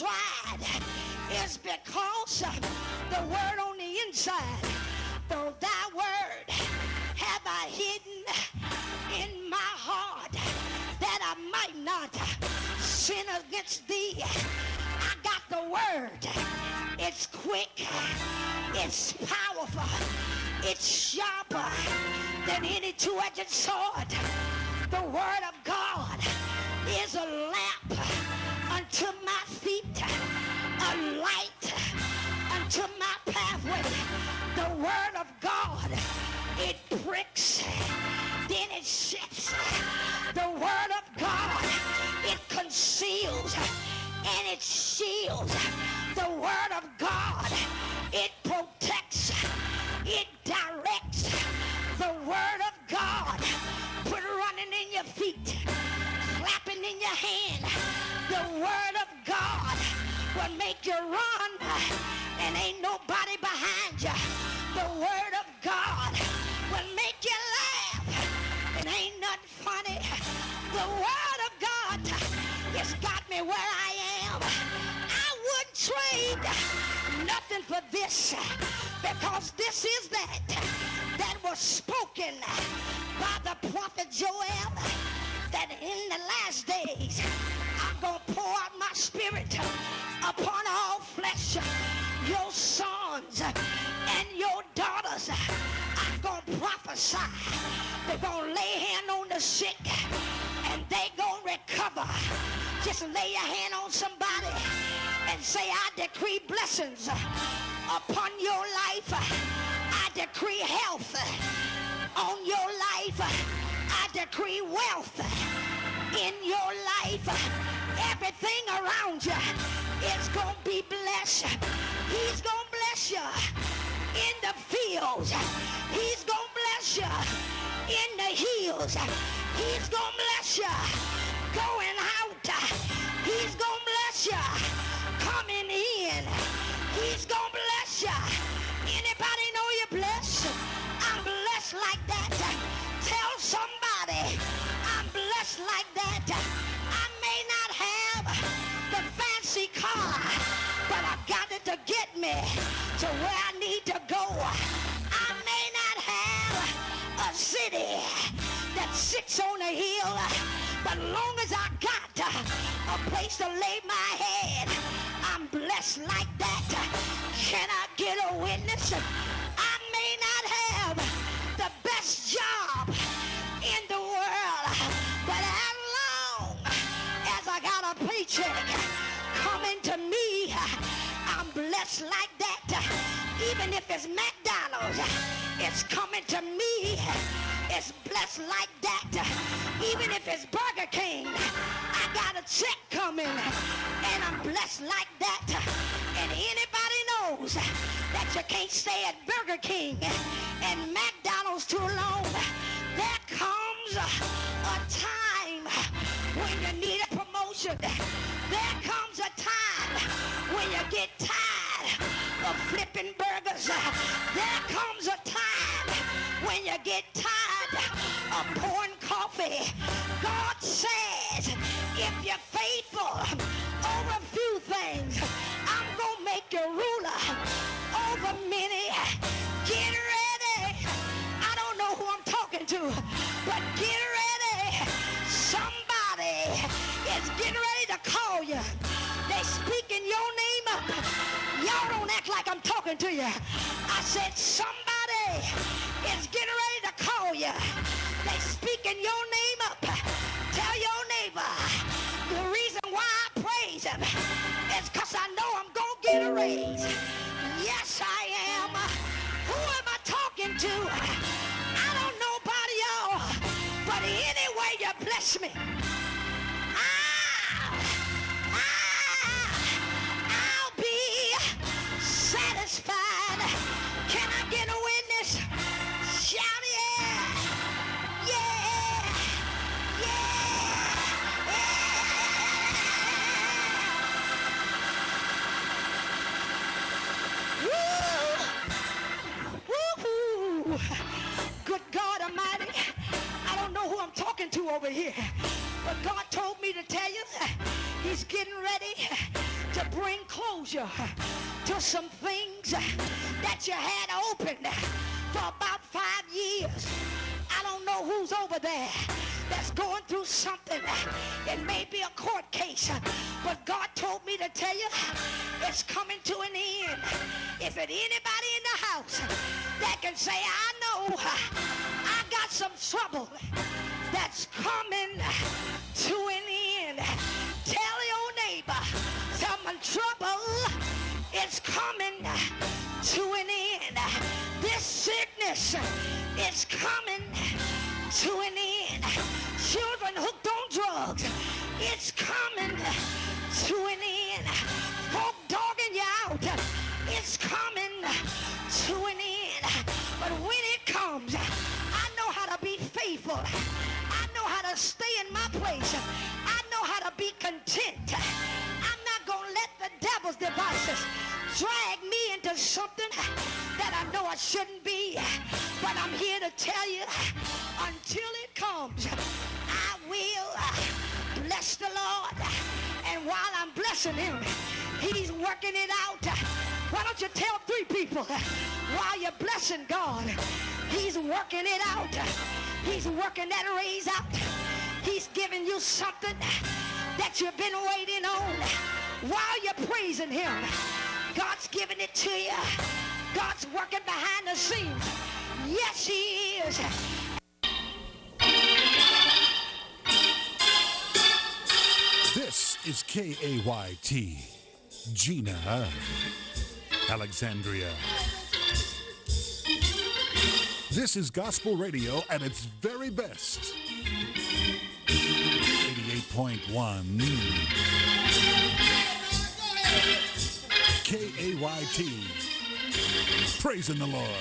tried is because the word on the inside, though thy word have I hidden in my heart that I might not sin against thee. I got the word. It's quick, it's powerful, it's sharper than any two-edged sword. The word of God is a lamp unto my feet, a light unto my pathway. The word of God, it pricks, then it shifts. The word of God, it conceals and it shields. The word of God, it protects, it directs. The word of God, put running in your feet, clapping in your hand. The word of God will make you run and ain't nobody behind you. The word of God will make you laugh and ain't nothing funny. The word of God has got me where I am. I wouldn't trade nothing for this, because this is that was spoken by the prophet Joel, that in the last days I'm going to pour out my spirit upon all flesh. Your sons and your daughters are going to prophesy. They're going to lay hand on the sick and they're going to recover. Just lay your hand on somebody and say, I decree blessings upon your life. I decree health on your life. I decree wealth in your life. Everything around you is going to be blessed. He's going to bless you in the fields. He's going to bless you in the hills. He's going to bless you going out. He's going to bless you coming in. He's going to bless you. Anybody know you're blessed? I'm blessed like that. Tell somebody I'm blessed like that. I may not have the fancy car, but I got it to get me to where I need to go. I may not have a city that sits on a hill, but long as I got a place to lay my head, I'm blessed like that. Can I get a witness? I may not have the best job in the world, but as long as I got a paycheck coming to me, I'm blessed like that. Even if it's McDonald's, it's coming to me. It's blessed like that. Even if it's Burger King, I got a check coming and I'm blessed like that. And anybody knows that you can't stay at Burger King and McDonald's too long. There comes a time when you need a promotion. There comes a time when you get tired of flipping burgers. There comes a time when you get tired of pouring coffee. God says, if you're faithful over a few things, I'm going to make you ruler over many. Get ready. I don't know who I'm talking to, but get ready. Somebody is getting ready to call you. They speaking your name up. Y'all don't act like I'm talking to you. I said somebody is getting ready to call you. They speaking your name up. Tell your neighbor, the reason why I praise him is because I know I'm going to get a raise. Yes, I am. Who am I talking to? I don't know about y'all, but anyway you bless me, I'll be satisfied. Can I get a witness? Shout yeah! Yeah! Yeah! Yeah! Woo! Woo-hoo! Good God Almighty, I don't know who I'm talking to over here, but God told me to tell you He's getting ready to bring closure to some things that you had open for about 5 years. I don't know who's over there that's going through something. It may be a court case, but God told me to tell you it's coming to an end. If it anybody in the house that can say, I know I got some trouble that's coming to an end, tell your neighbor, some trouble is coming to an end. This sickness is coming to an end. Children hooked on drugs, it's coming to an end. Folk dogging you out, it's coming to an end. But when it comes, I know how to be faithful. I know how to stay in my place. I know how to be content. I'm not going to let the devil's devices drag me into something that I know I shouldn't be. But I'm here to tell you, until it comes, I will bless the Lord. And while I'm blessing him, he's working it out. Why don't you tell 3 people, while you're blessing God, he's working it out. He's working that raise out. He's giving you something that you've been waiting on. While you're praising him, God's giving it to you. God's working behind the scenes. Yes, he is. This is KAYT, Gina, Alexandria. This is gospel radio at its very best. 88.1 KAYT, praising the Lord.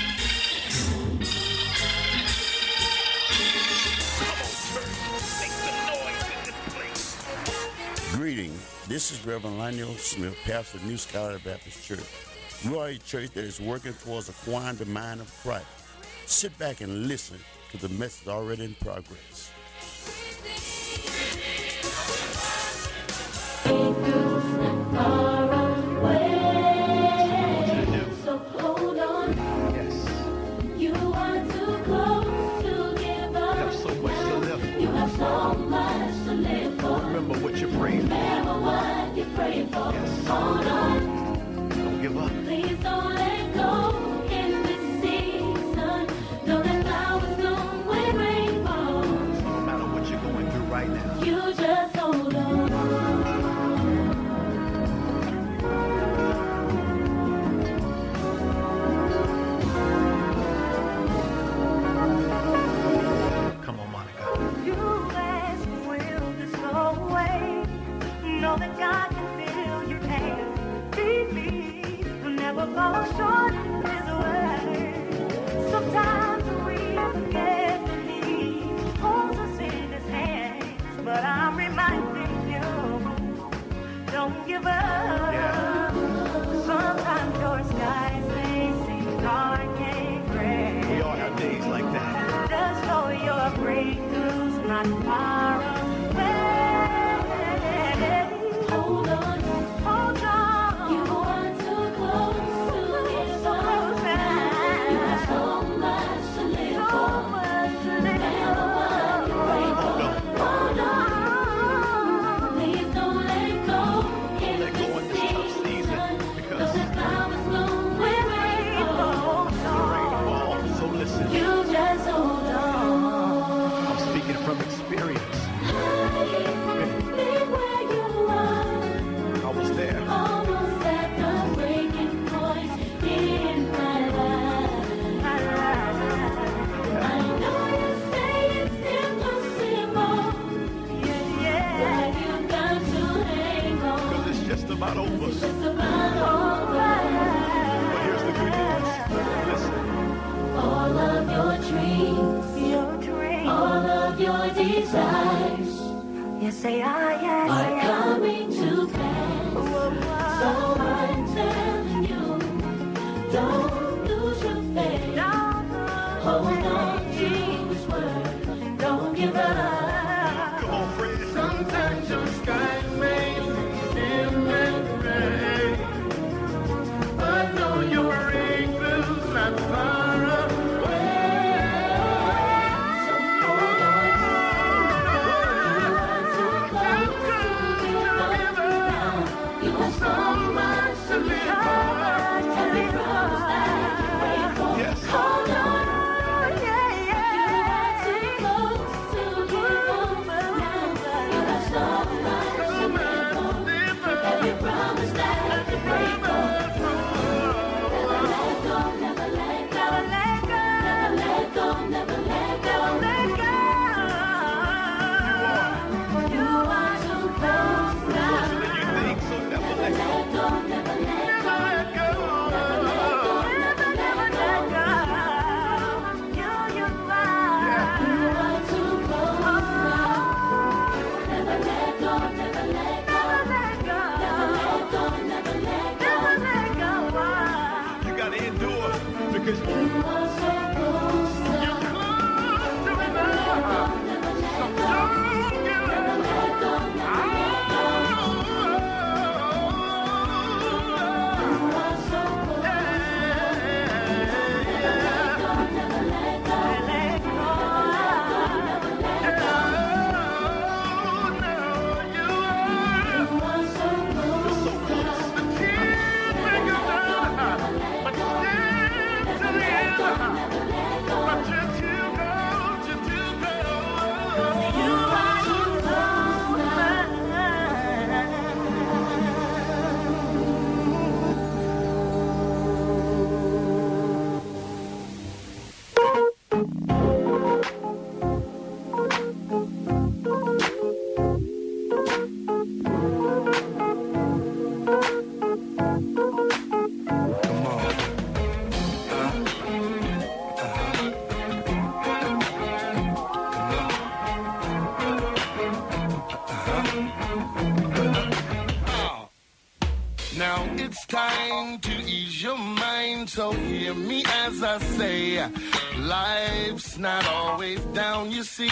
Greetings. This is Reverend Lionel Smith, pastor of New Scholar Baptist Church. We are a church that is working towards acquiring the mind of Christ. Sit back and listen to the message already in progress. So hold on. Yes. You are too close to give up. You have so much to live for. You have so much to live for. Remember what you prayed for. Remember what you prayed for. Yes. Hold on. Don't give up. Please don't let go in this season. Know that flowers bloom when rain falls. No matter what you're going through right now. You just hold on. Come on, Monica. You ask, will this go away? Know that God can feel your pain. Believe will never fall short of his word. Sometimes we forget that he holds us in his hands. But I'm reminding you, don't give up. Yeah. Sometimes your skies may seem dark and gray. We all have days like that. Just know your breakthrough's not far away. Hold on. Hold on. You are too close to give up. You have so much to live for. Remember what you prayed for. Hold on. Please don't let go in Let go in this this tough season, season. because Though the flowers bloom when rain falls. the rain falls. So listen. You just hold on. I'm speaking from experience. I've been where you are. I was there. Almost at the breaking point in my life. I know you say it's impossible, but you've got to hang on. Because it's just about over. It's just about over. But here's the good news. Listen. All of your dreams, all of your desires You say, ah, are yes, coming to pass. So I'm telling you, don't lose your faith. Hold on to his word. Don't give up. Come on, friend. Sometimes your skies may seem dim and Now it's time to ease your mind, so hear me as I say, life's not always down, you see.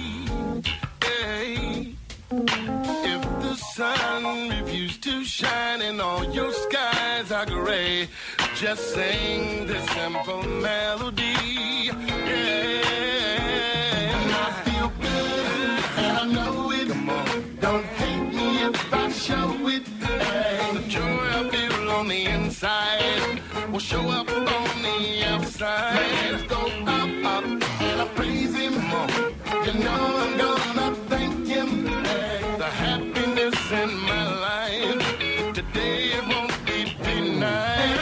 Hey. If the sun refused to shine and all your skies are gray, just sing this simple melody. Yeah. And I feel good, and I know it. Come on. Don't hate me if I show it. Hey. The joy I feel on the inside will show up on the outside. Let's go up, up, and I praise him more. You know I'm gonna thank him. The happiness in my life today it won't be denied.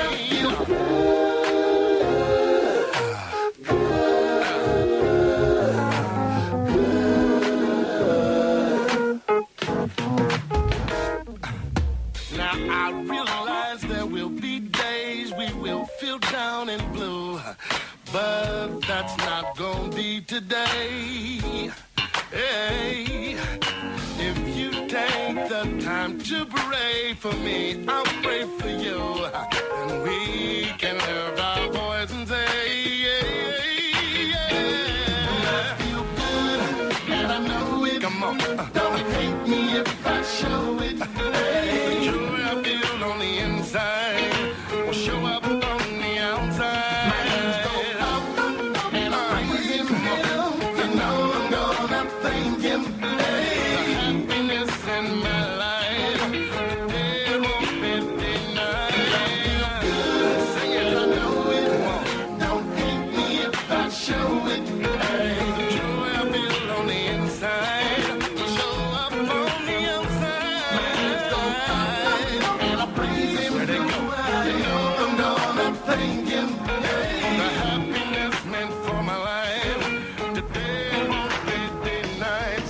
Now I realize there will be days we will feel down and blue, but that's not gonna be today. Hey, if you take the time to pray for me, I'll pray for you, and we can lift our voice and say, yeah, yeah. I feel good, and I know it. Come on, don't hate me if I show it. Hey, the joy I feel on the inside will show up on the outside. My hands go up, and I praise him. You know I'm gonna thank him. The happiness in my life, it won't be denied. I feel good, sing it, I know it. Don't hate me if I show it. The joy I feel on the inside will show up on the outside. My hands go up, and I praise him. Where they go? You know I'm gonna thank him. The happiness meant for my life today won't be denied.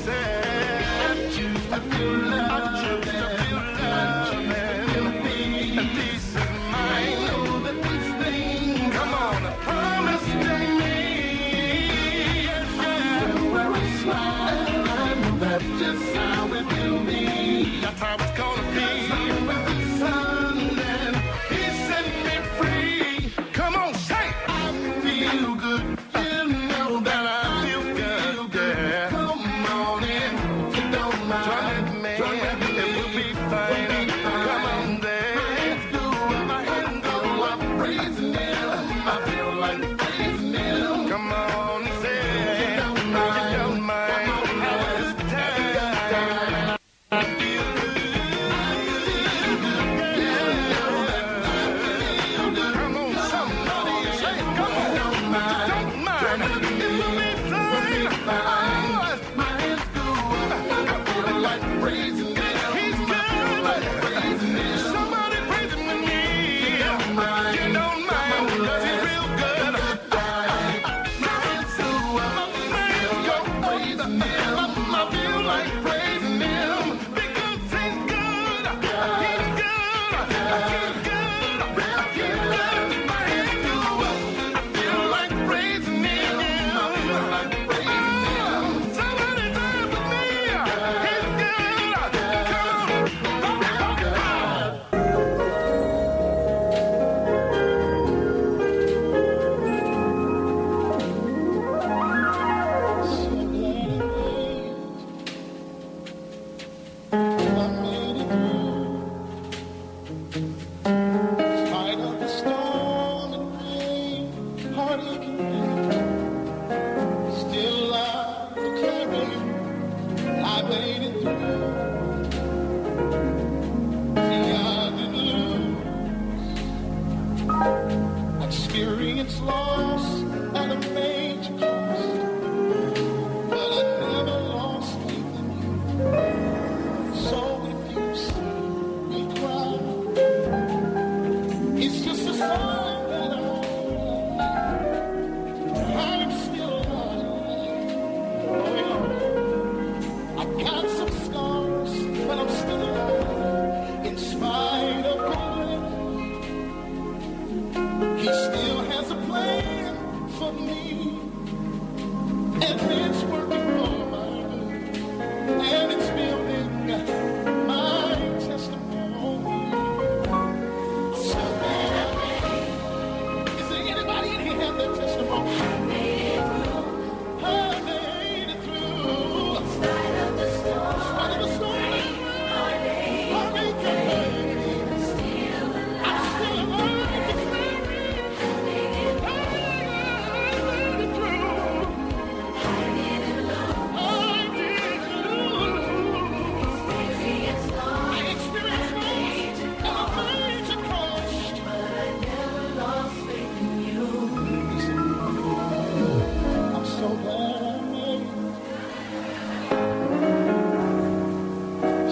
I choose to feel love. I choose to feel love. And peace of mind. Know that these things, come on, I promise they mean. Where I smile, I know that's just how it will be. That's how it's gonna be. With the sun and he set me free. Come on, say, I feel good. You know that I feel good. Yeah. Come on in, if you don't mind. Join with me, it will be fine. Come on there. My hands go up, praising him. I feel like praising him. Come on, say, if you don't mind. It's time. I feel good.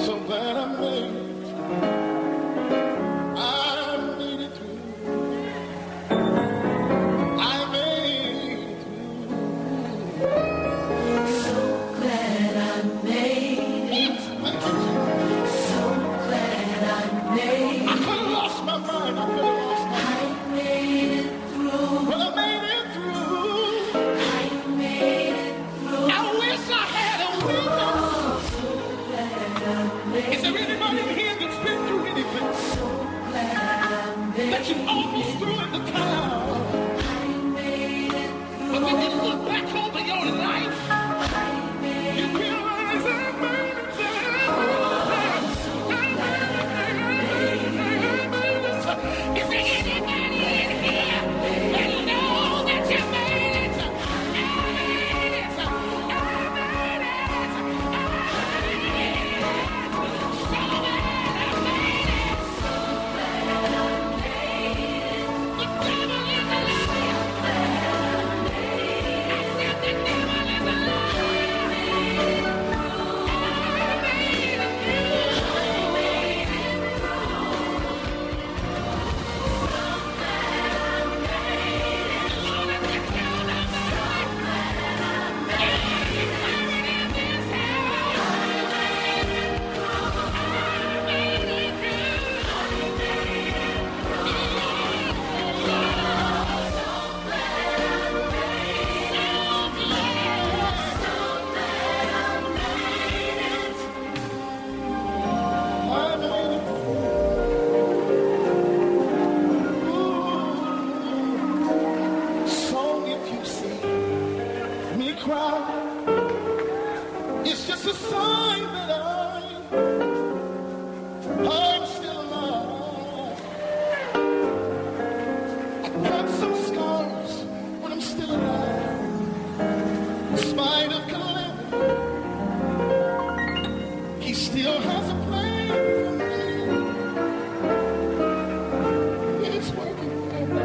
so glad I made it. I made it through. I made it through. So glad I made it. So glad I made I it. could have lost my mind. I could have lost my mind. I made it through. But I made it through. I made it through. I wish I had a witness. So glad I made Is there anybody in here that's been through anything? So glad I made That you almost threw in the towel? I made it But when you through. look back over your life, I made you realize I made it. Is there anybody in here that knows that you made it? I made it. I made it. I made it. So glad I made it. So glad I made it. The devil is a liar. I said the devil is a liar. I made it through. So if you see me cry, it's just a sign that I'm still alive. I've got some scars, but I'm still alive. In spite of calamity, he still has a plan for me. It's working for me.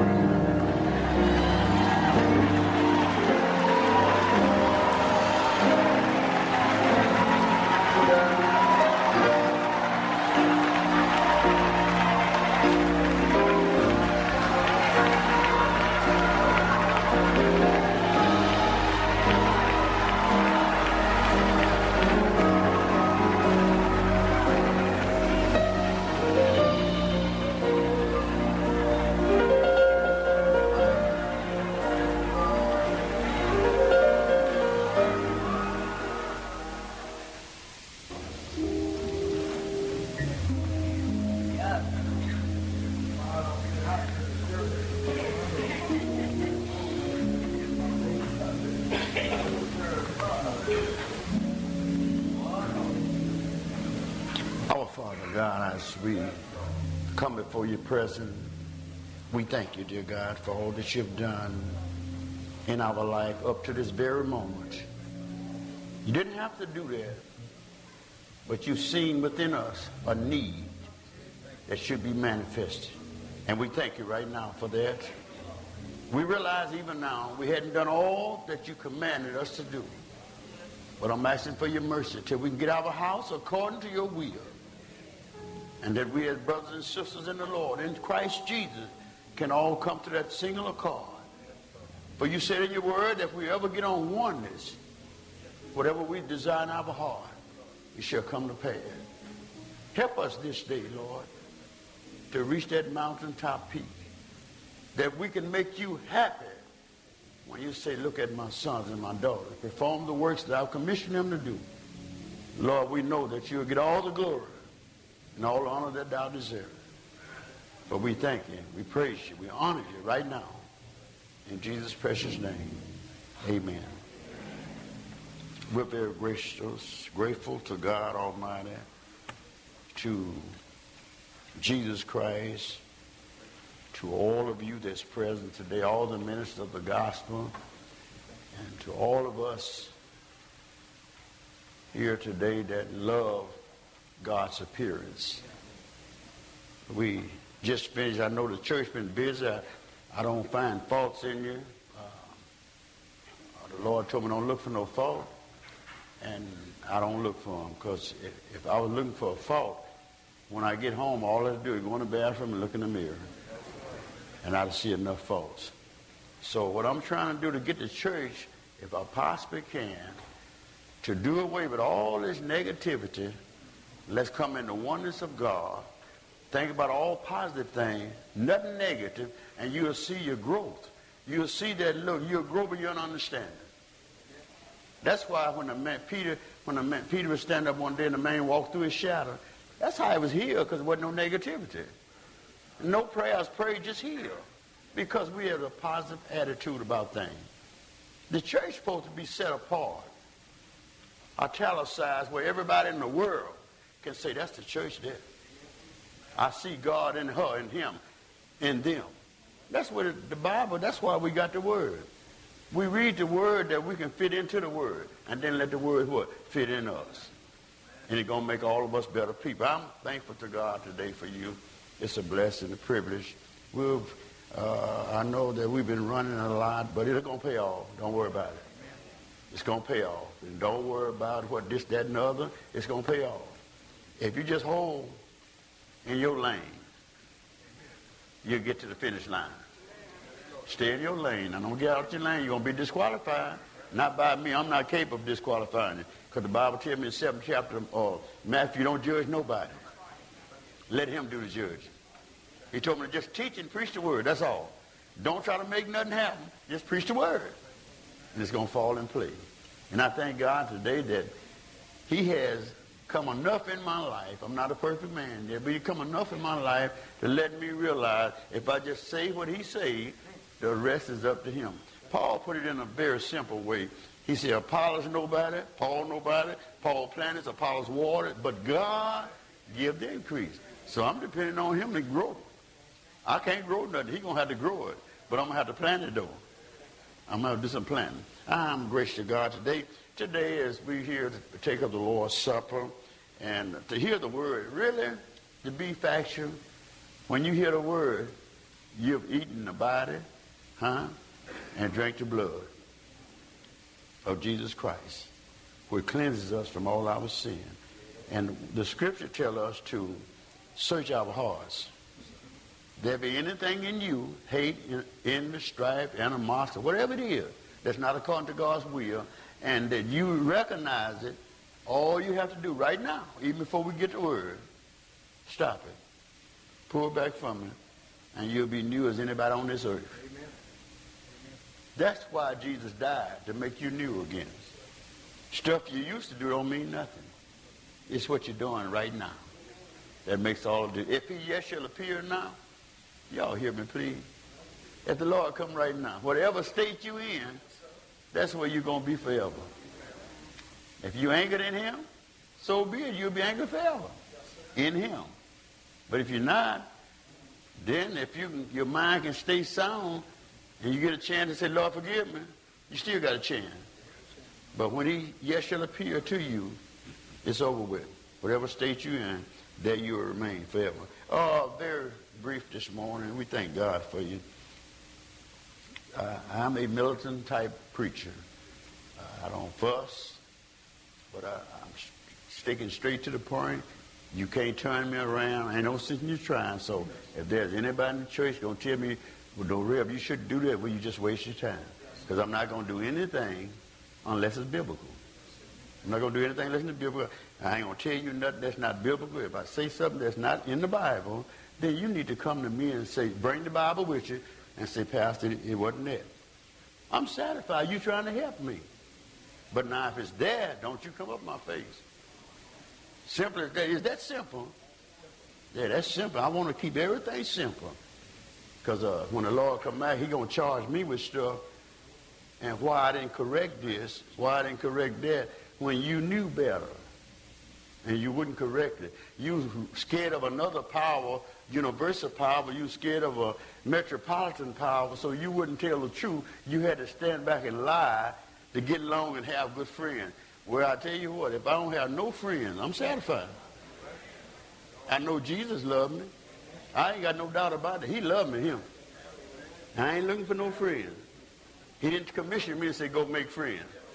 Our Father God, as we come before your presence, we thank you, dear God, for all that you've done in our life up to this very moment. You didn't have to do that, but you've seen within us a need that should be manifested. And we thank you right now for that. We realize even now we hadn't done all that you commanded us to do. But I'm asking for your mercy till we can get our house according to your will. And that we as brothers and sisters in the Lord, in Christ Jesus, can all come to that single accord. For you said in your word that if we ever get on oneness, whatever we desire in our heart, it shall come to pass. Help us this day, Lord, to reach that mountaintop peak, that we can make you happy when you say, look at my sons and my daughters, perform the works that I've commissioned them to do. Lord, we know that you'll get all the glory and all the honor that thou deserves. But we thank you, we praise you, we honor you right now. In Jesus' precious name, amen. We're very gracious, grateful to God Almighty, to Jesus Christ, to all of you that's present today, all the ministers of the gospel, and to all of us here today that love God's appearance. We just finished. I know the church been busy. I don't find faults in you. The Lord told me don't look for no fault. and I don't look for them, because if I was looking for a fault, when I get home, all I do is go in the bathroom and look in the mirror, and I see enough faults. So what I'm trying to do to get the church, if I possibly can, to do away with all this negativity, let's come in the oneness of God, think about all positive things, nothing negative, and you'll see your growth. You'll see that, look, you'll grow beyond understanding. That's why when Peter was standing up one day and the man walked through his shadow, that's how he was healed, because there wasn't no negativity. No prayers prayed, just healed, because we have a positive attitude about things. The church is supposed to be set apart, italicized, where everybody in the world can say, that's the church there. I see God in her, in him, in them. That's what the Bible, that's why we got the word. We read the word that we can fit into the word, and then let the word what? Fit in us. And it's going to make all of us better people. I'm thankful to God today for you. It's a blessing, a privilege. I know that we've been running a lot, but it's going to pay off. Don't worry about it. It's going to pay off. And don't worry about what this, that, and the other. It's going to pay off. If you just hold in your lane, you'll get to the finish line. Stay in your lane. And don't get out your lane. You're going to be disqualified. Not by me. I'm not capable of disqualifying you. Because the Bible tells me in the 7th chapter of Matthew, don't judge nobody. Let him do the judging. He told me to just teach and preach the word. That's all. Don't try to make nothing happen. Just preach the word. And it's going to fall in place. And I thank God today that he has come enough in my life. I'm not a perfect man yet, but he come enough in my life to let me realize if I just say what he said, the rest is up to him. Paul put it in a very simple way. He said, Apollos nobody, Paul nobody, Paul planted, Apollos watered, but God give the increase. So I'm depending on him to grow. I can't grow nothing. He's going to have to grow it, but I'm going to have to plant it though. I'm going to do some planting. I'm gracious to God today. Today, as we here to take up the Lord's Supper and to hear the word, really, to be factual, when you hear the word, you've eaten the body, and drank the blood of Jesus Christ, which cleanses us from all our sin. And the scripture tells us to search our hearts. There be anything in you, hate, envy, strife, animosity, whatever it is, that's not according to God's will, and that you recognize it, all you have to do right now, even before we get the word, stop it. Pull it back from it, and you'll be new as anybody on this earth. Amen. That's why Jesus died, to make you new again. Stuff you used to do don't mean nothing. It's what you're doing right now that makes all of it. If he yet shall appear now, y'all hear me, please. If the Lord come right now, whatever state you in, that's where you're going to be forever. If you anchored in him, so be it. You'll be anchored forever in him. But if you're not, then if your mind can stay sound and you get a chance to say, Lord, forgive me, you still got a chance. But when he yet shall appear to you, it's over with. Whatever state you're in, there you will remain forever. Very brief this morning. We thank God for you. I'm a militant type preacher. I don't fuss, but I'm sticking straight to the point. You can't turn me around. Ain't no sense in you trying. So if there's anybody in the church going to tell me, well, no, Rev, you shouldn't do that, well, you just waste your time. Because I'm not going to do anything unless it's biblical. I'm not going to do anything unless it's biblical. I ain't going to tell you nothing that's not biblical. If I say something that's not in the Bible, then you need to come to me and say, bring the Bible with you and say, Pastor, it wasn't there. I'm satisfied. You trying to help me. But now if it's there, don't you come up my face. Simple as that. Is that simple? Yeah, that's simple. I want to keep everything simple. Because when the Lord come back, he's going to charge me with stuff. And why I didn't correct this, why I didn't correct that, when you knew better. And you wouldn't correct it. You scared of another power, universal power. You scared of a metropolitan power, so you wouldn't tell the truth. You had to stand back and lie to get along and have good friends. Well, I tell you what, if I don't have no friends, I'm satisfied. I know Jesus loved me. I ain't got no doubt about it. He loved me, him. I ain't looking for no friends. He didn't commission me to say, go make friends.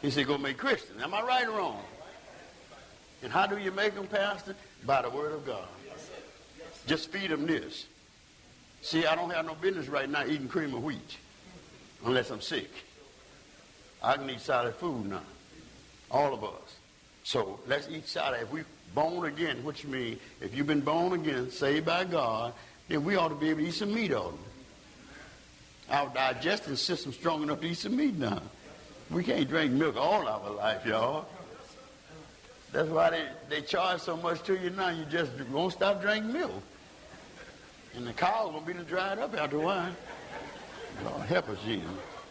He said, go make Christians. Am I right or wrong? And how do you make them, Pastor? By the word of God. Just feed them this. See, I don't have no business right now eating cream of wheat unless I'm sick. I can eat solid food now. All of us. So let's eat solid. If we born again, which means if you've been born again, saved by God, then we ought to be able to eat some meat on them. Our digestive system's strong enough to eat some meat now. We can't drink milk all our life, y'all. That's why they charge so much to you now. You just won't stop drinking milk. And the cows will be dried up after a while. Lord, help us, Jesus.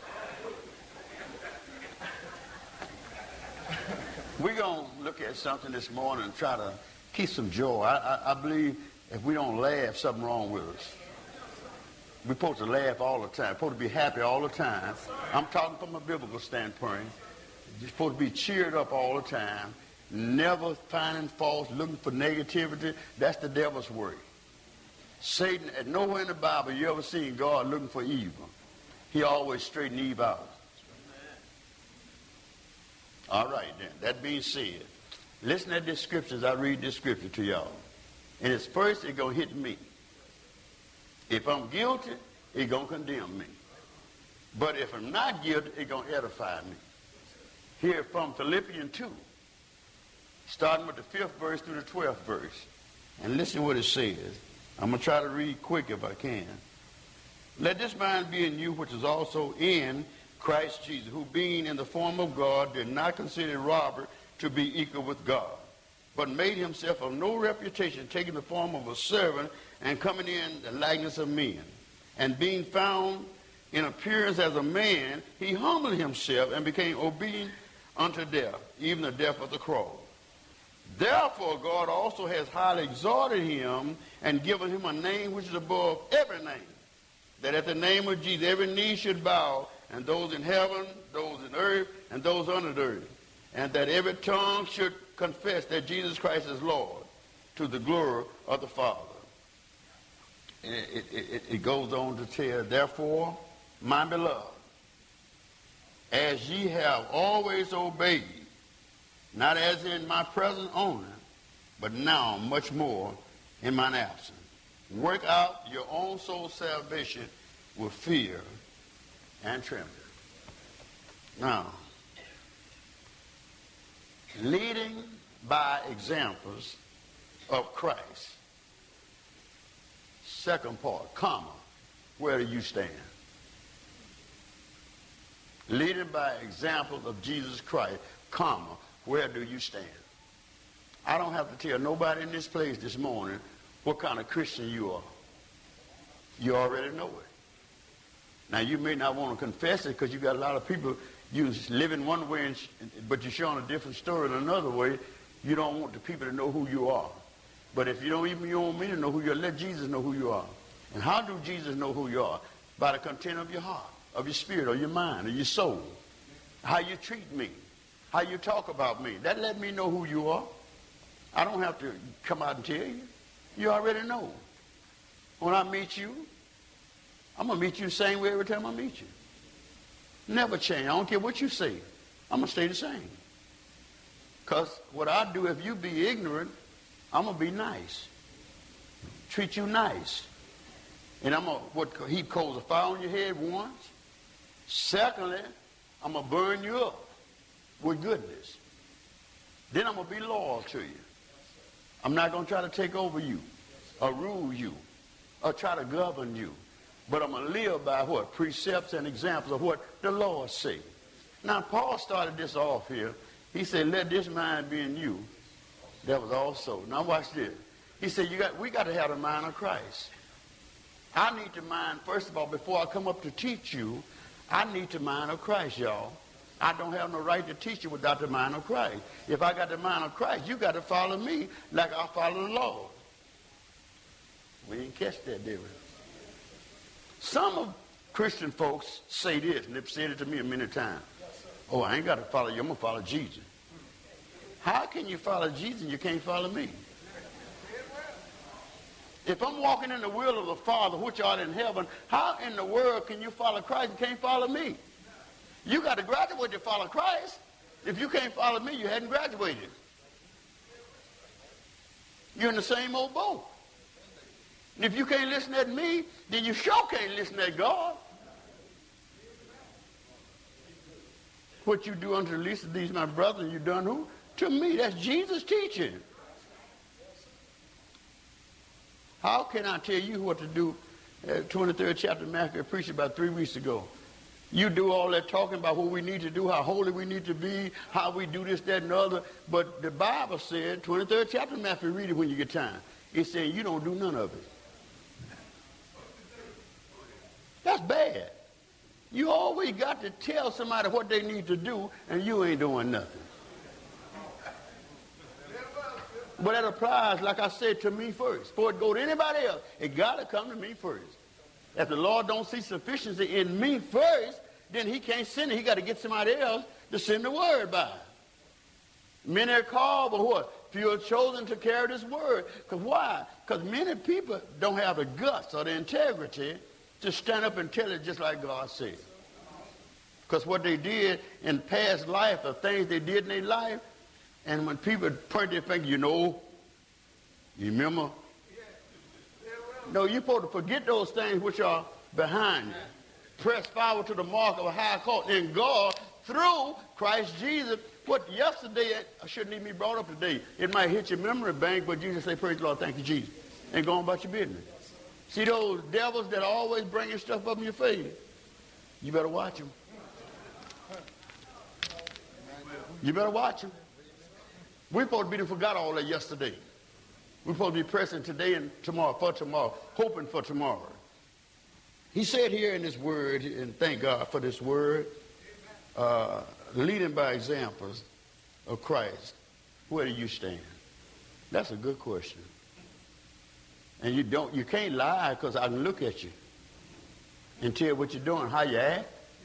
We're going to look at something this morning and try to keep some joy. I believe if we don't laugh, something wrong with us. We're supposed to laugh all the time. We're supposed to be happy all the time. I'm talking from a biblical standpoint. You're supposed to be cheered up all the time. Never finding faults, looking for negativity. That's the devil's work. Satan, at nowhere in the Bible you ever seen God looking for evil. He always straightened Eve out. All right, then. That being said, listen at this scripture as I read this scripture to y'all. And it's first, it's going to hit me. If I'm guilty, it's going to condemn me. But if I'm not guilty, it's going to edify me. Here from Philippians 2, starting with the 5th verse through the 12th verse. And listen what it says. I'm going to try to read quick if I can. Let this mind be in you, which is also in Christ Jesus, who being in the form of God did not consider robbery to be equal with God, but made himself of no reputation, taking the form of a servant and coming in the likeness of men. And being found in appearance as a man, he humbled himself and became obedient unto death, even the death of the cross. Therefore God also has highly exalted him and given him a name which is above every name, that at the name of Jesus every knee should bow, and those in heaven, those in earth, and those under the earth, and that every tongue should confess that Jesus Christ is Lord, to the glory of the Father. And it goes on to tell, therefore, my beloved, as ye have always obeyed, not as in my presence only, but now much more in mine absence, work out your own soul salvation with fear and trembling. Now, leading by examples of Christ. Second part, comma, where do you stand? Leading by examples of Jesus Christ, comma, where do you stand? I don't have to tell nobody in this place this morning what kind of Christian you are. You already know it. Now, you may not want to confess it because you got a lot of people, you live in one way, but you're showing a different story in another way. You don't want the people to know who you are. But if you don't want me to know who you are, let Jesus know who you are. And how do Jesus know who you are? By the content of your heart, of your spirit, or your mind, or your soul. How you treat me, how you talk about me. That let me know who you are. I don't have to come out and tell you. You already know. When I meet you, I'm going to meet you the same way every time I meet you. Never change. I don't care what you say. I'm going to stay the same. Because what I do, if you be ignorant, I'm going to be nice. Treat you nice. And I'm going to heap coals of fire on your head once. Secondly, I'm going to burn you up with goodness. Then I'm going to be loyal to you. I'm not going to try to take over you or rule you or try to govern you. But I'm going to live by what? Precepts and examples of what the Lord said. Now, Paul started this off here. He said, let this mind be in you. That was also. Now, watch this. He said, we got to have the mind of Christ. I need to mind, first of all, before I come up to teach you, I need the mind of Christ, y'all. I don't have no right to teach you without the mind of Christ. If I got the mind of Christ, you got to follow me like I follow the Lord. We didn't catch that, did we? Some of Christian folks say this, and they've said it to me many times. Oh, I ain't got to follow you. I'm going to follow Jesus. How can you follow Jesus and you can't follow me? If I'm walking in the will of the Father, which art in heaven, how in the world can you follow Christ and can't follow me? You got to graduate to follow Christ. If you can't follow me, you hadn't graduated. You're in the same old boat. And if you can't listen at me, then you sure can't listen at God. What you do unto the least of these, my brothers, you done who? To me. That's Jesus' teaching. How can I tell you what to do? 23rd chapter of Matthew, I preached about 3 weeks ago. You do all that talking about what we need to do, how holy we need to be, how we do this, that, and the other. But the Bible said, 23rd chapter of Matthew, read it when you get time. It said you don't do none of it. That's bad. You always got to tell somebody what they need to do, and you ain't doing nothing. But that applies, like I said, to me first. Before it go to anybody else, it got to come to me first. If the Lord don't see sufficiency in me first, then he can't send it. He got to get somebody else to send the word by. Many are called, but what? Few are chosen to carry this word. Because why? Because many people don't have the guts or the integrity to stand up and tell it just like God said. Because what they did in past life, the things they did in their life, and when people point their finger, you remember? No, you're supposed to forget those things which are behind you. Press forward to the mark of a high call in God through Christ Jesus. What yesterday shouldn't even be brought up today. It might hit your memory bank, but you just say, praise the Lord, thank you, Jesus. And go on about your business. See those devils that are always bringing stuff up in your face? You better watch them. You better watch them. We're supposed to be forgot all that yesterday. We're supposed to be present today and tomorrow, for tomorrow, hoping for tomorrow. He said here in his word, and thank God for this word, leading by examples of Christ, where do you stand? That's a good question. And you can't lie because I can look at you and tell what you're doing, how you act,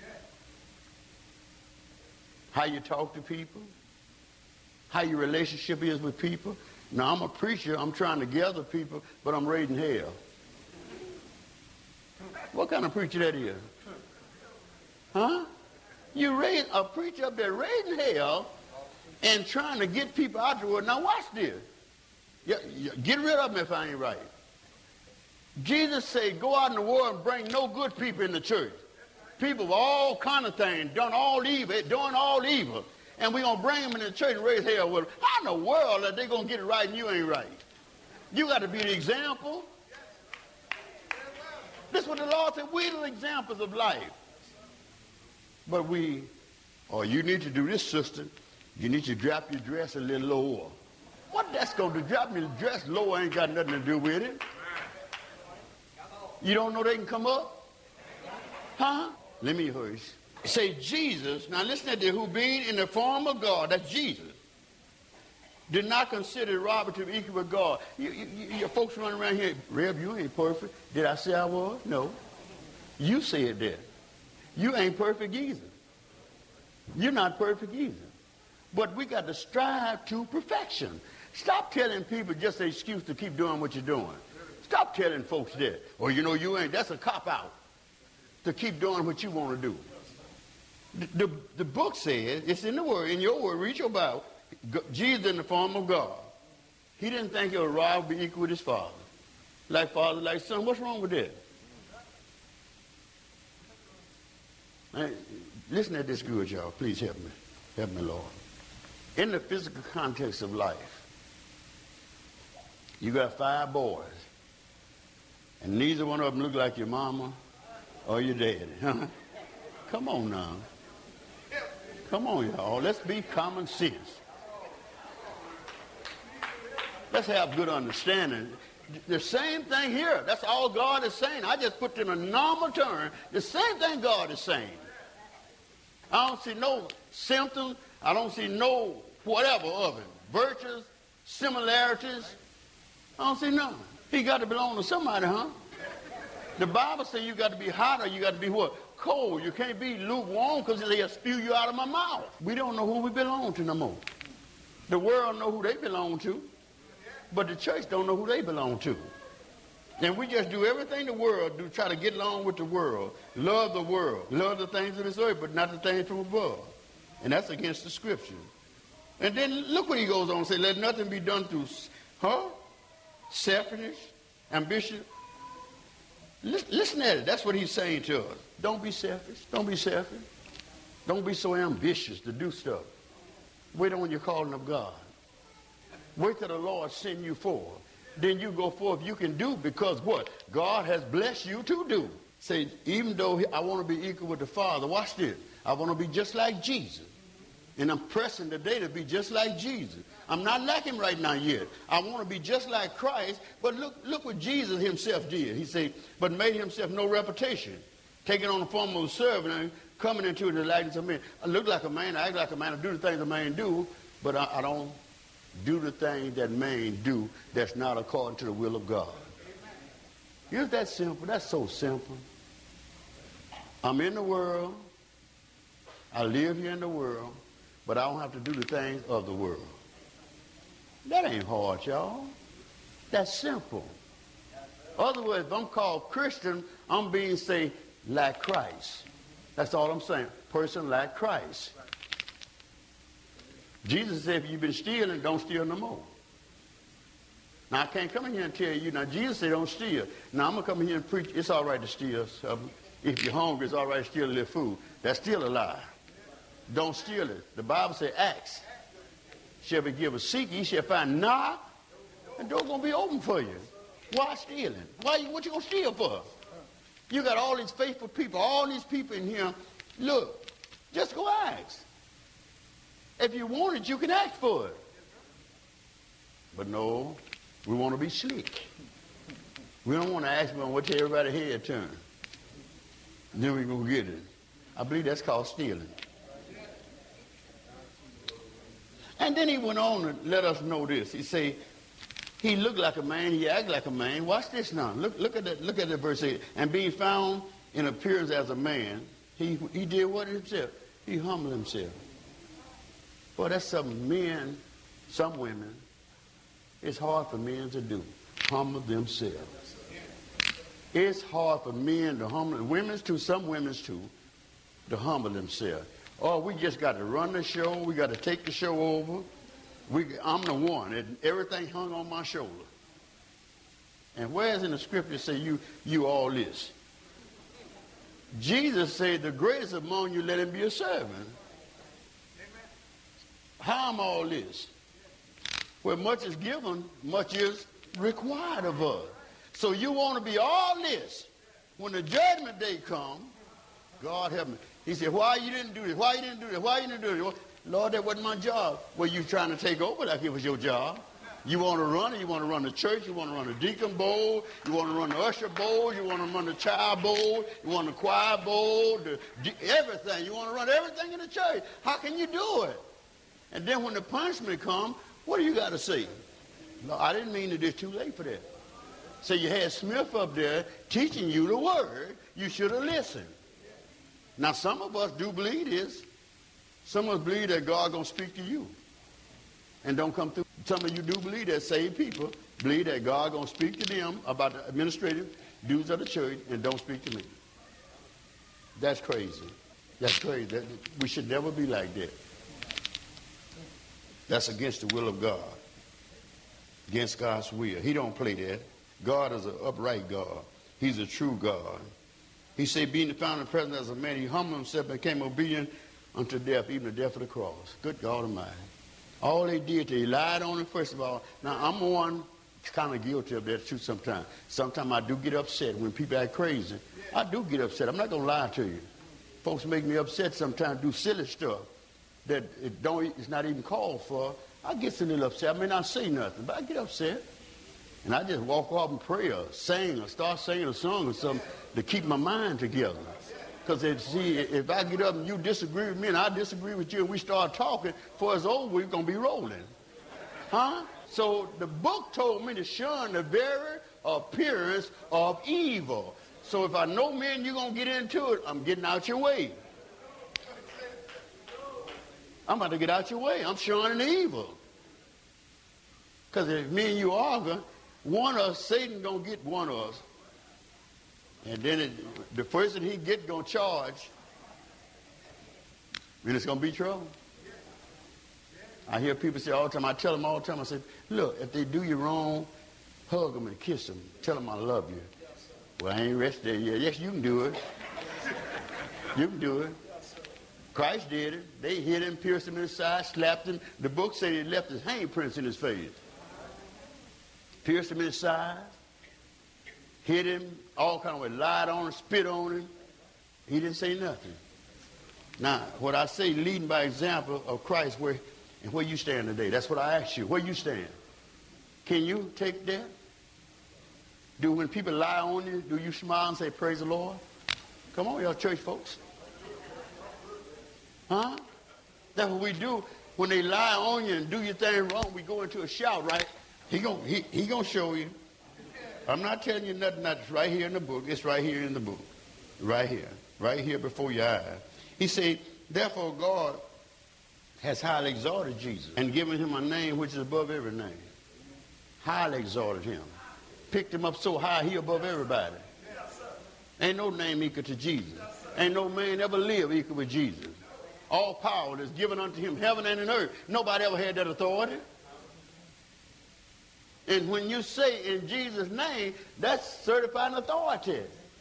how you talk to people, how your relationship is with people. Now, I'm a preacher. I'm trying to gather people, but I'm raising hell. What kind of preacher that is? Huh? You raise a preacher up there raising hell and trying to get people out the world. Now, watch this. Get rid of them if I ain't right. Jesus said, go out in the world and bring no good people in the church. People of all kind of things, doing all evil. And we're going to bring them in the church and raise hell with them. How in the world are they going to get it right and you ain't right? You got to be the example. This is what the Lord said. We're the examples of life. But you need to do this, sister. You need to drop your dress a little lower. What that's going to do? Dropping your dress lower ain't got nothing to do with it. You don't know they can come up? Huh? Let me hear you. Say Jesus, now listen at this, who being in the form of God, that's Jesus, did not consider robbery to be equal with God. Your folks running around here, Reb, you ain't perfect. Did I say I was? No. You said that. You ain't perfect either. You're not perfect either. But we got to strive to perfection. Stop telling people just an excuse to keep doing what you're doing. Stop telling folks that. Or you ain't. That's a cop-out to keep doing what you want to do. The book says, it's in the word, in your word, read your Bible, Jesus in the form of God. He didn't think he would rise be equal with his father. Like father, like son. What's wrong with that? Listen at this good, y'all. Please help me. Help me, Lord. In the physical context of life, you got 5 boys. And neither one of them look like your mama or your daddy. Come on now. Come on, y'all. Let's be common sense. Let's have good understanding. The same thing here. That's all God is saying. I just put them in a normal term. The same thing God is saying. I don't see no symptoms. I don't see no whatever of it. Virtues, similarities. I don't see none. He got to belong to somebody, huh? The Bible says you got to be hot or you got to be what? Cold. You can't be lukewarm because they'll spew you out of my mouth. We don't know who we belong to no more. The world know who they belong to, but the church don't know who they belong to. And we just do everything the world do, try to get along with the world, love the things of this earth, but not the things from above. And that's against the scripture. And then look what he goes on and say, let nothing be done through, selfishness, ambition. Listen at it. That's what he's saying to us. Don't be selfish. Don't be selfish. Don't be so ambitious to do stuff. Wait on your calling of God. Wait till the Lord send you forth. Then you go forth. You can do because what? God has blessed you to do. Say, even though I want to be equal with the Father, watch this. I want to be just like Jesus. And I'm pressing today to be just like Jesus. I'm not like him right now yet. I want to be just like Christ. But look what Jesus himself did. He said, but made himself no reputation. Taking on the form of a servant and coming into the likeness of man. I look like a man, I act like a man, I do the things a man do, but I don't do the things that man do that's not according to the will of God. Isn't that simple? That's so simple. I'm in the world. I live here in the world, but I don't have to do the things of the world. That ain't hard, y'all. That's simple. Otherwise, if I'm called Christian, I'm being, say, like Christ. That's all I'm saying. Person like Christ. Jesus said, if you've been stealing, don't steal no more. Now, I can't come in here and tell you. Now, Jesus said, don't steal. Now, I'm going to come in here and preach. It's all right to steal something. If you're hungry, it's all right to steal a little food. That's still a lie. Don't steal it. The Bible says, ask. Shall be given. Seek, ye shall find. Knock, and door going to be open for you. Why stealing? What you going to steal for? You got all these faithful people, all these people in here. Look, just go ask. If you want it, you can ask for it. But no, we want to be slick. We don't want to ask them what till everybody's head turn. Then we're going to get it. I believe that's called stealing. And then he went on to let us know this. He said, he looked like a man, he acted like a man. Watch this now. Look at that verse 8. And being found in appearance as a man, he did what himself? He humbled himself. Boy, that's something men, some women, it's hard for men to do. Humble themselves. It's hard for men to humble, women's too, some women's too, to humble themselves. Oh, we just got to run the show. We got to take the show over. I'm the one. And everything hung on my shoulder. And where's in the scripture say you all this? Jesus said, the greatest among you, let him be a servant. How am all this? Where much is given, much is required of us. So you want to be all this. When the judgment day comes, God help me. He said, why you didn't do this? Why you didn't do this? Why you didn't do this? Well, Lord, that wasn't my job. Well, you trying to take over like it was your job. You want to run it. You want to run the church. You want to run the deacon bowl. You want to run the usher bowl. You want to run the child bowl. You want the choir bowl. Everything. You want to run everything in the church. How can you do it? And then when the punishment comes, what do you got to say? No, I didn't mean that it's too late for that. So you had Smith up there teaching you the word. You should have listened. Now, some of us do believe this. Some of us believe that God going to speak to you and don't come through. Some of you do believe that saved people believe that God going to speak to them about the administrative duties of the church and don't speak to me. That's crazy. That's crazy. We should never be like that. That's against the will of God. Against God's will. He don't play that. God is an upright God. He's a true God. He said, being found in the presence as a man, he humbled himself and became obedient unto death, even the death of the cross. Good God Almighty. All they did, they lied on him, first of all. Now, I'm one kind of guilty of that, too, sometimes. Sometimes I do get upset when people act crazy. I do get upset. I'm not going to lie to you. Folks make me upset sometimes, do silly stuff that it's not even called for. I get a little upset. I may not say nothing, but I get upset. And I just walk off and pray or sing or start singing a song or something to keep my mind together. Because if I get up and you disagree with me and I disagree with you and we start talking, before it's over, we're going to be rolling. Huh? So the book told me to shun the very appearance of evil. So if I know, man, you're going to get into it, I'm getting out your way. I'm about to get out your way. I'm shunning the evil. Because if me and you argue, one of us, Satan going to get one of us. And then the person he get going to charge. And it's going to be trouble. I hear people say all the time, I tell them all the time, I say, look, if they do you wrong, hug them and kiss them. Tell them I love you. Well, I ain't rested there yet. Yes, you can do it. You can do it. Christ did it. They hit him, pierced him in his side, slapped him. The book said he left his handprints in his face. Pierced him in his side, hit him, all kind of way, lied on him, spit on him. He didn't say nothing. Now, what I say, leading by example of Christ, where you stand today. That's what I ask you. Where you stand? Can you take that? Do when people lie on you, do you smile and say, praise the Lord? Come on, y'all church folks. Huh? That's what we do. When they lie on you and do your thing wrong, we go into a shout, right? He gonna show you. I'm not telling you nothing that's right here in the book. It's right here in the book. Right here before your eyes. He said, therefore God has highly exalted Jesus and given him a name which is above every name. Highly exalted him. Picked him up so high he above everybody. Ain't no name equal to Jesus. Ain't no man ever live equal with Jesus. All power is given unto him, heaven and in earth. Nobody ever had that authority. And when you say in Jesus' name, that's certified authority.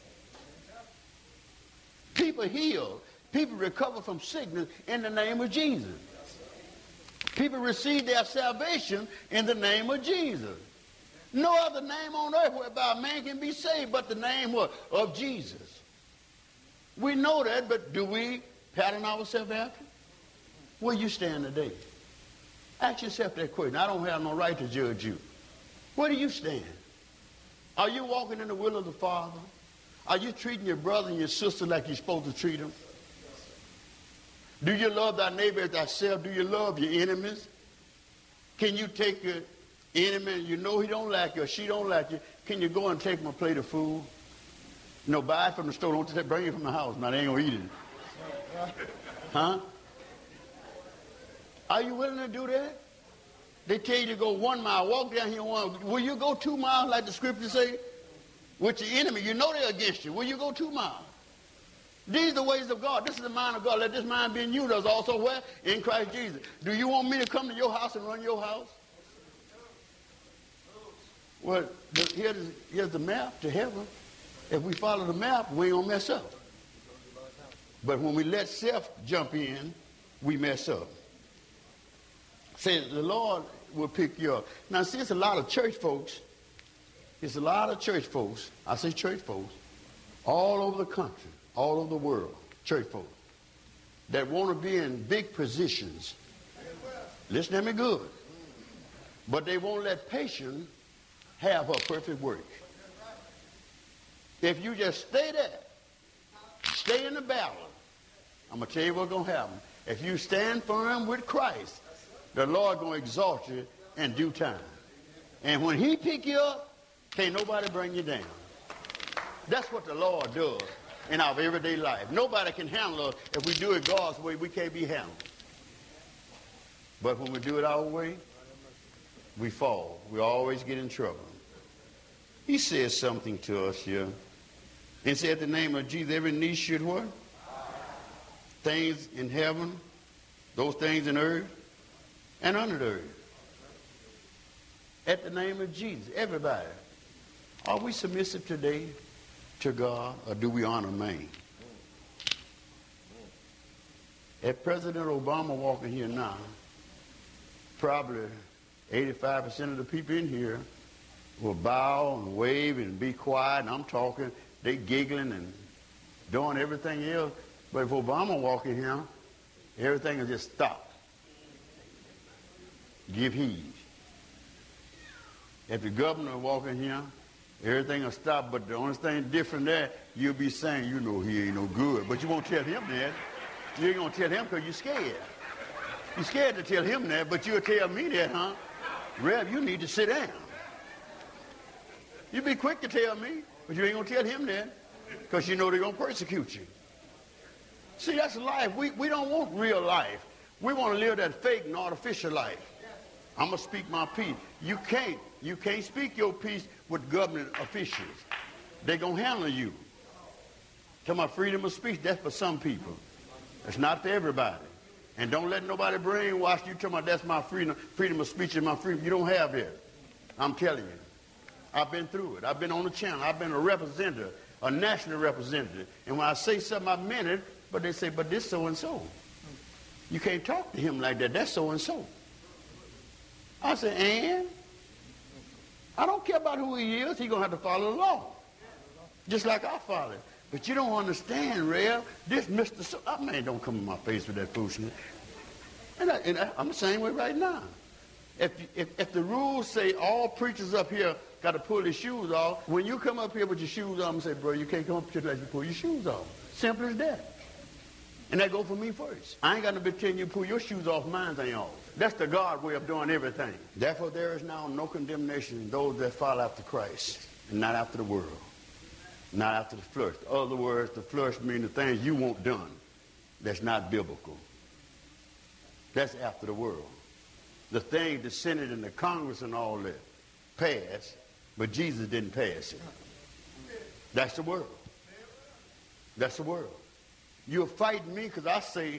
People healed. People recover from sickness in the name of Jesus. People receive their salvation in the name of Jesus. No other name on earth whereby man can be saved but the name of Jesus. We know that, but do we pattern ourselves after? Where you stand today? Ask yourself that question. I don't have no right to judge you. Where do you stand? Are you walking in the will of the Father? Are you treating your brother and your sister like you're supposed to treat them? Do you love thy neighbor as thyself? Do you love your enemies? Can you take your enemy and you know he don't like you or she don't like you? Can you go and take him a plate of food? No, buy it from the store. Don't bring it from the house. Now, they ain't going to eat it. Huh? Are you willing to do that? They tell you to go 1 mile. Walk down here 1. Will you go 2 miles like the scripture say? With your enemy, you know they're against you. Will you go 2 miles? These are the ways of God. This is the mind of God. Let this mind be in you. That's also where? In Christ Jesus. Do you want me to come to your house and run your house? Well, here's the map to heaven. If we follow the map, we ain't gonna mess up. But when we let self jump in, we mess up. Say the Lord will pick you up. Now, see, it's a lot of church folks. It's a lot of church folks. I say church folks all over the country, all over the world. Church folks that want to be in big positions. Listen to me good. But they won't let patience have her perfect work. If you just stay there, stay in the battle, I'm going to tell you what's going to happen. If you stand firm with Christ, the Lord going to exalt you in due time. And when he pick you up, can't nobody bring you down. That's what the Lord does in our everyday life. Nobody can handle us. If we do it God's way, we can't be handled. But when we do it our way, we fall. We always get in trouble. He says something to us here. He said, the name of Jesus, every knee should what? Things in heaven, those things in earth, and under the earth. At the name of Jesus, everybody. Are we submissive today to God, or do we honor man? If President Obama walking here now, probably 85% of the people in here will bow and wave and be quiet, and I'm talking, they giggling and doing everything else. But if Obama walk in here, everything will just stop. Give heed. If the governor walk in here, everything will stop. But the only thing different there, you'll be saying, you know, he ain't no good. But you won't tell him that. You ain't going to tell him because you're scared. You're scared to tell him that, but you'll tell me that, huh? Rev, you need to sit down. You be quick to tell me, but you ain't going to tell him that because you know they're going to persecute you. See, that's life. We don't want real life. We want to live that fake and artificial life. I'm going to speak my piece. You can't speak your piece with government officials. They're going to handle you. Talking about freedom of speech, that's for some people. It's not for everybody. And don't let nobody brainwash you talking about that's my freedom of speech and my freedom. You don't have that. I'm telling you. I've been through it. I've been on the channel. I've been a representative, a national representative. And when I say something, I meant it, but they say, but this so-and-so. You can't talk to him like that. That's so-and-so. I say, and? I don't care about who he is. He's going to have to follow the law. Just like I follow it. But you don't understand, Rev. This Mr. Man, don't come in my face with that foolishness. And I'm the same way right now. If the rules say all preachers up here got to pull their shoes off, when you come up here with your shoes on, I'm say, bro, you can't come up here unless you pull your shoes off. Simple as that. And that go for me first. I ain't got to pretend you pull your shoes off, mine ain't off. That's the God way of doing everything. Therefore, there is now no condemnation in those that follow after Christ and not after the world. Not after the flesh. In other words, the flesh means the things you want done. That's not biblical. That's after the world. The thing the Senate and the Congress and all that passed, but Jesus didn't pass it. That's the world. That's the world. You're fighting me because I say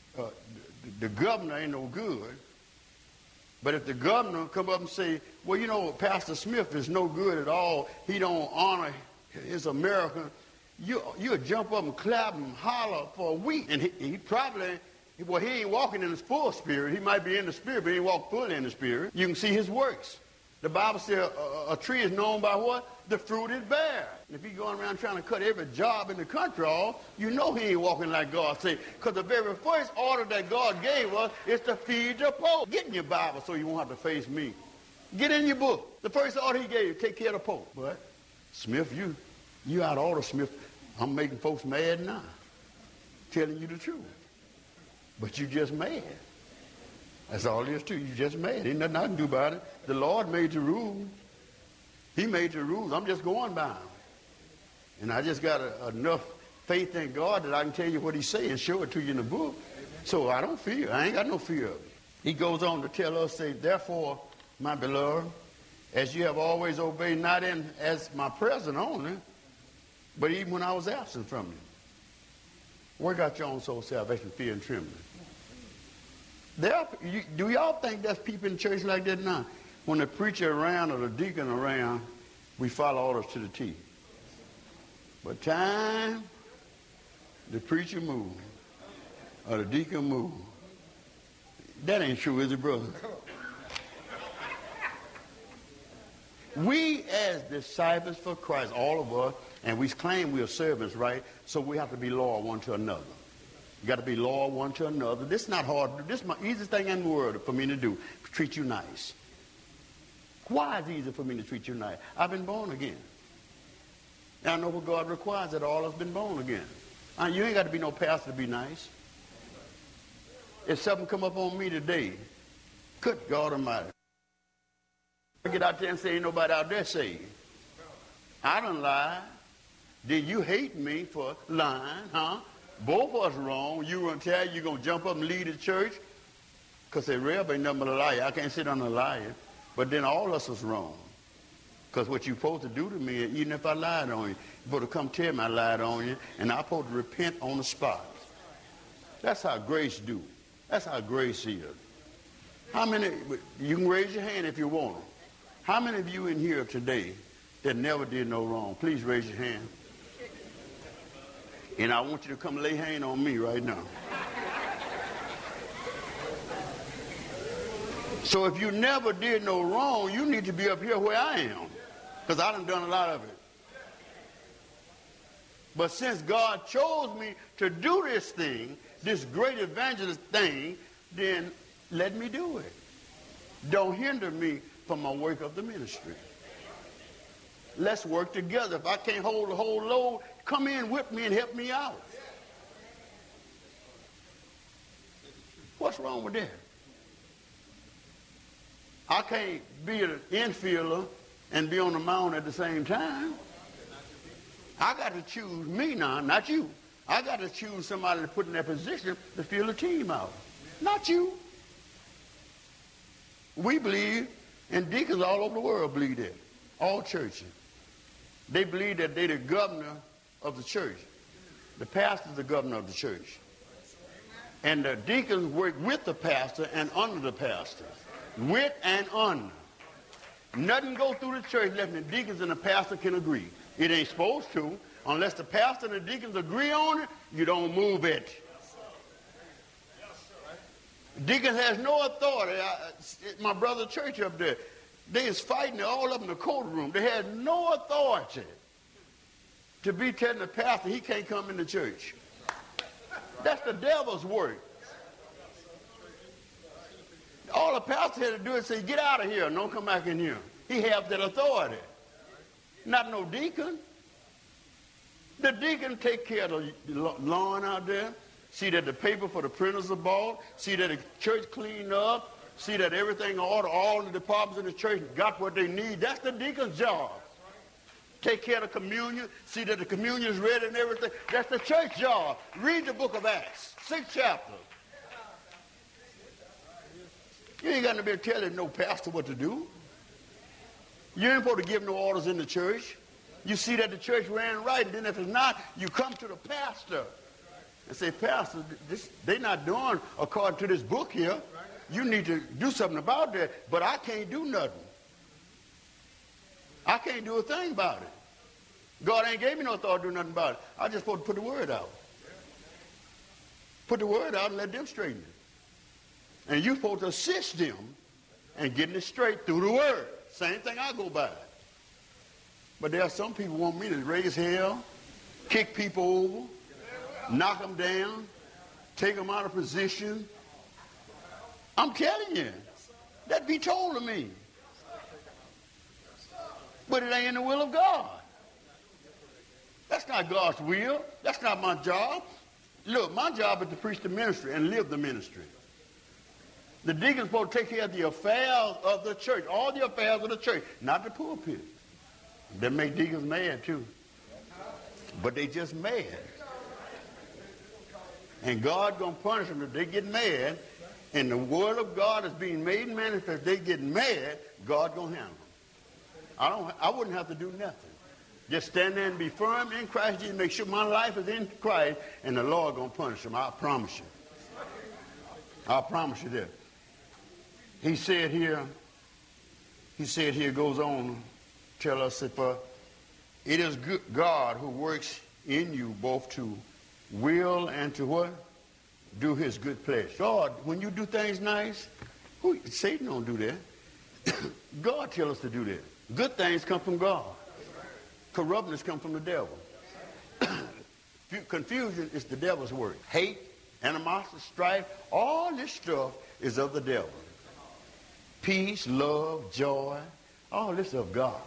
the governor ain't no good. But if the governor come up and say, well, you know, Pastor Smith is no good at all. He don't honor his American. You'll jump up and clap and holler for a week. And he probably, well, he ain't walking in his full spirit. He might be in the spirit, but he ain't walk fully in the spirit. You can see his works. The Bible says a tree is known by what? The fruit it bears. And if he's going around trying to cut every job in the country off, you know he ain't walking like God say. Because the very first order that God gave us is to feed the poor. Get in your Bible so you won't have to face me. Get in your book. The first order he gave, take care of the poor. But Smith, you out of order, Smith. I'm making folks mad now. Telling you the truth. But you just mad. That's all there is to it. You just mad. Ain't nothing I can do about it. The Lord made the rules. He made the rules. I'm just going by them. And I just got enough faith in God that I can tell you what he say and show it to you in the book. So I don't fear. I ain't got no fear of it. He goes on to tell us, say, therefore, my beloved, as you have always obeyed, not in as my present only, but even when I was absent from you. Work out your own soul salvation, fear and trembling. Do y'all think there's people in church like that now? When the preacher around or the deacon around, we follow orders to the T. But time the preacher move or the deacon move, that ain't true, is it, brother? We as disciples for Christ, all of us, and we claim we are servants, right? So we have to be loyal one to another. You got to be loyal one to another. This is not hard. This is my easiest thing in the world for me to do. Treat you nice. Why is it easy for me to treat you nice? I've been born again. And I know what God requires that all of us been born again. You ain't got to be no pastor to be nice. If something come up on me today, good God Almighty. I get out there and say, ain't nobody out there saved. I done lied. Then you hate me for lying, huh? Both of us wrong. You gonna tell you gonna jump up and lead the church? Because they Rev ain't nothing but a liar. I can't sit on a liar. But then all of us was wrong. Because what you supposed to do to me, even if I lied on you, you're supposed to come tell me I lied on you, and I'm supposed to repent on the spot. That's how grace do. That's how grace is. How many, you can raise your hand if you want to. How many of you in here today that never did no wrong? Please raise your hand. And I want you to come lay hand on me right now. So if you never did no wrong, you need to be up here where I am. Because I done a lot of it. But since God chose me to do this thing, this great evangelist thing, then let me do it. Don't hinder me from my work of the ministry. Let's work together. If I can't hold the whole load, come in with me and help me out. What's wrong with that? I can't be an infielder and be on the mound at the same time. I got to choose me now, not you. I got to choose somebody to put in that position to fill the team out, not you. We believe, and deacons all over the world believe that, all churches. They believe that they're the governor of the church. The pastor's the governor of the church. And the deacons work with the pastor and under the pastor. With and under. Nothing go through the church unless the deacons and the pastor can agree. It ain't supposed to. Unless the pastor and the deacons agree on it, you don't move it. Deacons has no authority. My brother church up there, they is fighting all up in the courtroom. They had no authority to be telling the pastor he can't come in the church. That's the devil's work. All the pastor had to do is say, get out of here and don't come back in here. He has that authority. Not no deacon. The deacon take care of the lawn out there, see that the paper for the printers are bought, see that the church cleaned up, see that everything in order, all the departments in the church got what they need. That's the deacon's job. Take care of the communion, see that the communion is ready and everything. That's the church job. Read the book of Acts, 6th chapter. You ain't got to be telling no pastor what to do. You ain't supposed to give no orders in the church. You see that the church ran right, and then if it's not, you come to the pastor and say, Pastor, they're not doing according to this book here. You need to do something about that, but I can't do nothing. I can't do a thing about it. God ain't gave me no authority to do nothing about it. I just supposed to put the word out. Put the word out and let them straighten it. And you're supposed to assist them in getting it straight through the word. Same thing I go by. But there are some people who want me to raise hell, kick people over, knock them down, take them out of position. I'm telling you, that be told to me. But it ain't in the will of God. That's not God's will. That's not my job. Look, my job is to preach the ministry and live the ministry. The deacon's supposed to take care of the affairs of the church, all the affairs of the church, not the pulpit. That make deacons mad too. But they just mad. And God gonna punish them if they get mad, and the word of God is being made manifest. They get mad, God gonna handle them. I wouldn't have to do nothing. Just stand there and be firm in Christ Jesus, make sure my life is in Christ, and the Lord gonna punish them. I promise you. I promise you that. He said here, goes on, tell us that it is God who works in you both to will and to what? Do his good pleasure. God, when you do things nice, Satan don't do that. God tells us to do that. Good things come from God. Corruptness comes from the devil. Confusion is the devil's work. Hate, animosity, strife, all this stuff is of the devil. Peace, love, joy, all this of God.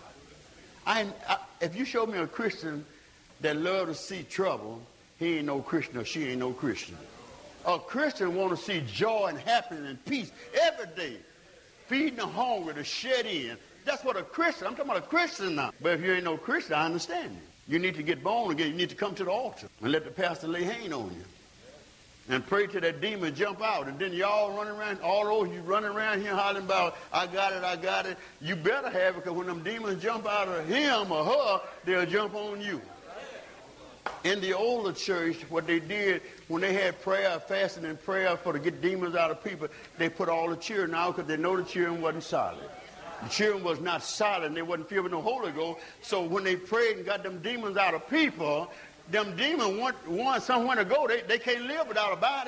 If you show me a Christian that love to see trouble, he ain't no Christian or she ain't no Christian. A Christian want to see joy and happiness and peace every day. Feeding the hungry, the shut in. That's what a Christian, I'm talking about a Christian now. But if you ain't no Christian, I understand you. You need to get born again. You need to come to the altar and let the pastor lay hand on you. And pray till that demon jump out. And then y'all running around, all those you running around here hollering about, I got it, I got it. You better have it, because when them demons jump out of him or her, they'll jump on you. In the older church, what they did, when they had prayer, fasting and prayer to get demons out of people, they put all the children out because they know the children wasn't solid. The children was not solid, and they wasn't filled with no Holy Ghost. So when they prayed and got them demons out of people, them demons want somewhere to go. They can't live without a body.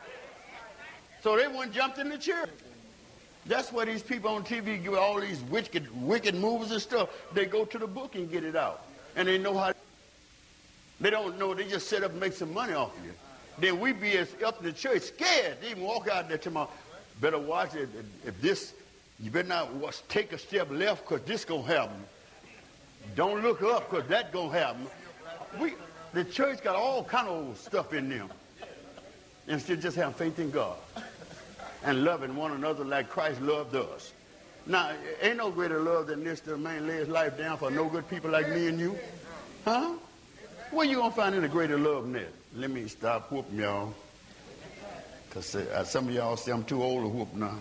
So they went jumped in the church. That's why these people on TV give all these wicked movies and stuff. They go to the book and get it out. And they know how. They don't know. They just sit up and make some money off of you. Then we be up in the church scared. They even walk out there tomorrow. Better watch it. If this, you better not take a step left, because this going to happen. Don't look up, because that going to happen. The church got all kind of old stuff in them. Instead of just having faith in God and loving one another like Christ loved us. Now, ain't no greater love than this, that a man lay his life down for no good people like me and you. Huh? Where you going to find any greater love than that? Let me stop whooping y'all. Because some of y'all say I'm too old to whoop now.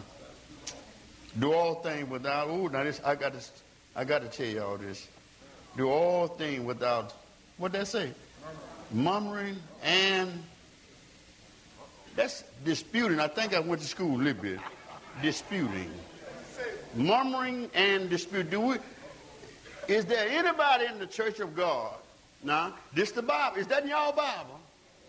Do all things without, now this, I got to tell y'all this. Do all things without, what'd that say? Murmuring and That's disputing. I think I went to school a little bit. Disputing. Murmuring and dispute. Is there anybody in the church of God? Now, this the Bible. Is that in y'all Bible?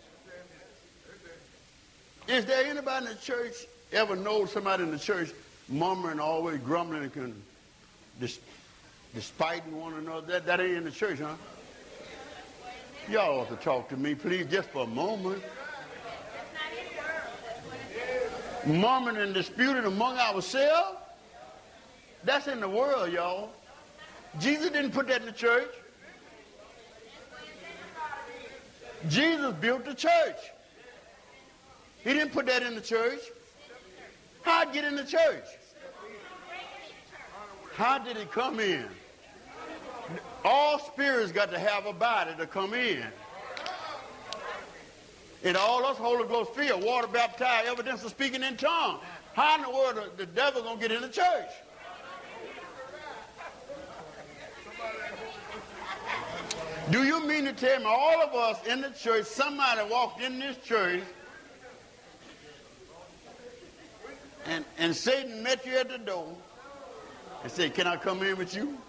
Is there anybody in the church ever know somebody in the church murmuring, always grumbling and despiting one another? That ain't in the church, huh? Y'all ought to talk to me, please, just for a moment. Murmuring and disputing among ourselves? That's in the world, y'all. Jesus didn't put that in the church. Jesus built the church. He didn't put that in the church. How'd it get in the church? How did it come in? All spirits got to have a body to come in. And all us Holy Ghost filled, water baptized, evidence of speaking in tongues. How in the world the devil gonna get in the church? Do you mean to tell me all of us in the church, somebody walked in this church and Satan met you at the door and said, can I come in with you?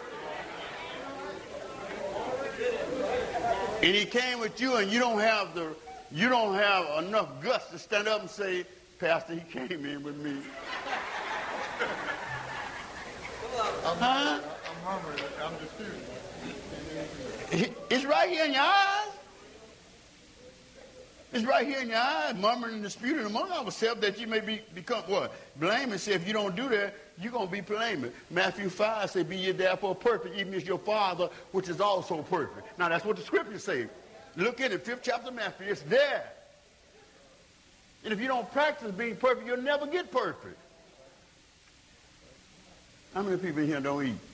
And he came with you and you don't have enough guts to stand up and say, Pastor, he came in with me. Huh? I'm disputing. It's right here in your eyes. It's right here in your eyes, murmuring and disputing among ourselves that you may become what? Blaming. Say if you don't do that, you're going to be blaming. Matthew 5 says, be ye therefore perfect, even as your Father, which is also perfect. Now that's what the scriptures say. Look at it, 5th chapter of Matthew. It's there. And if you don't practice being perfect, you'll never get perfect. How many people in here don't eat?